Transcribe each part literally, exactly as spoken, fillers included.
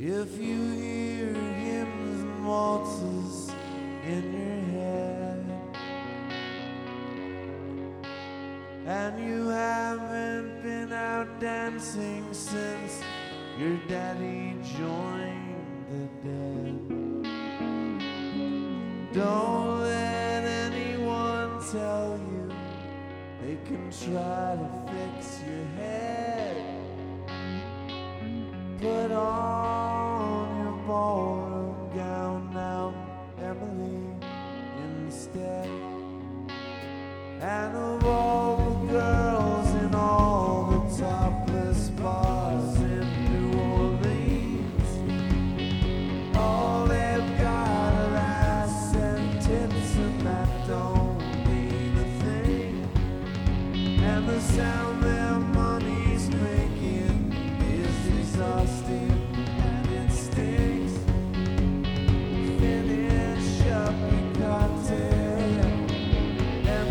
If you hear hymns and waltzes in your head, and you haven't been out dancing since your daddy joined the dead, don't let anyone tell you they can try to fix your head. Put on your ballroom gown now, Emily, instead. And of all the girls in all the topless bars in New Orleans, all they've got are ass and tits, and that don't mean a thing. And the sound their money's making is exhausting and it stinks. Finish up your cocktail and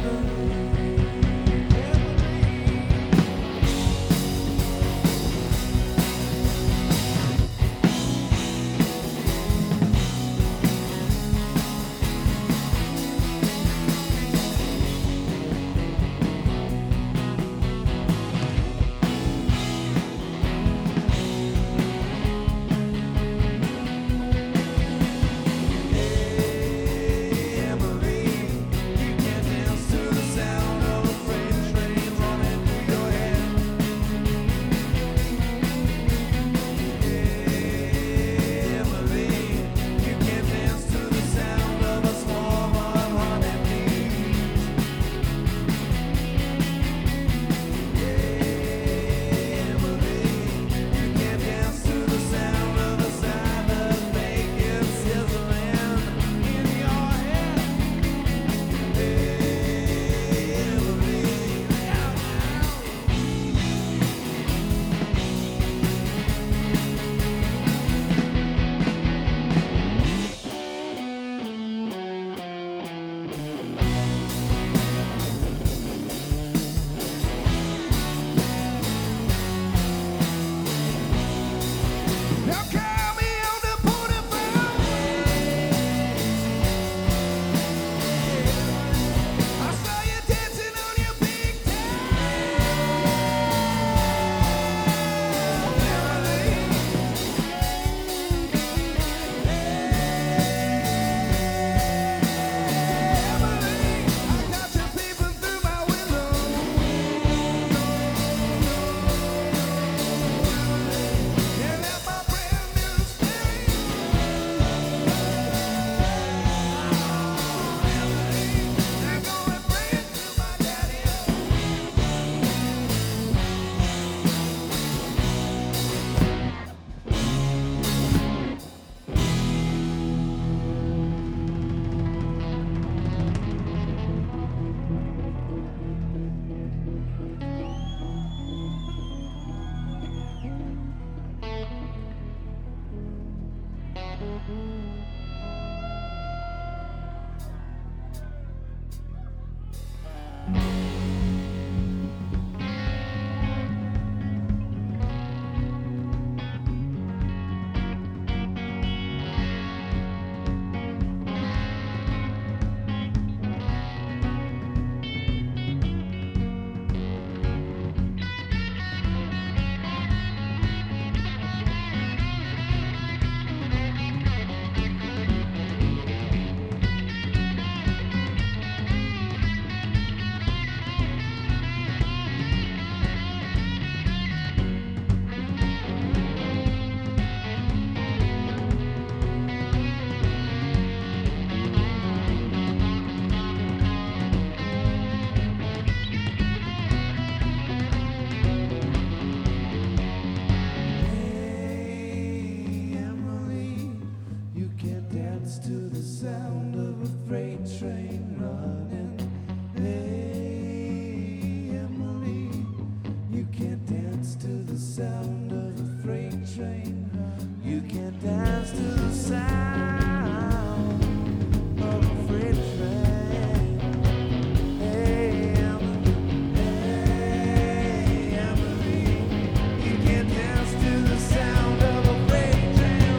Dance to the sound of a freight train.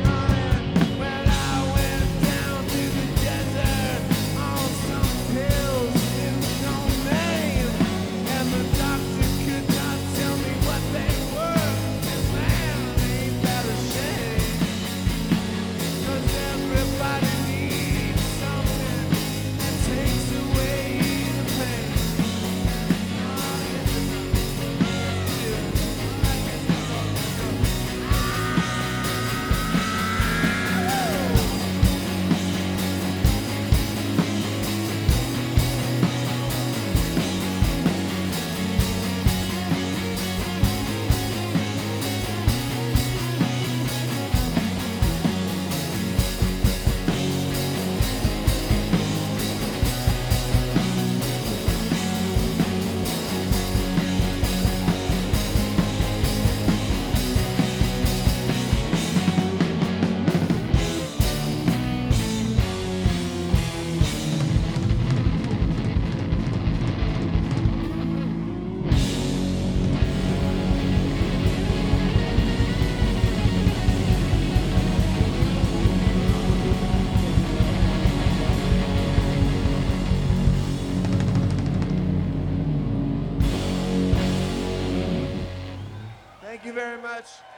you very much.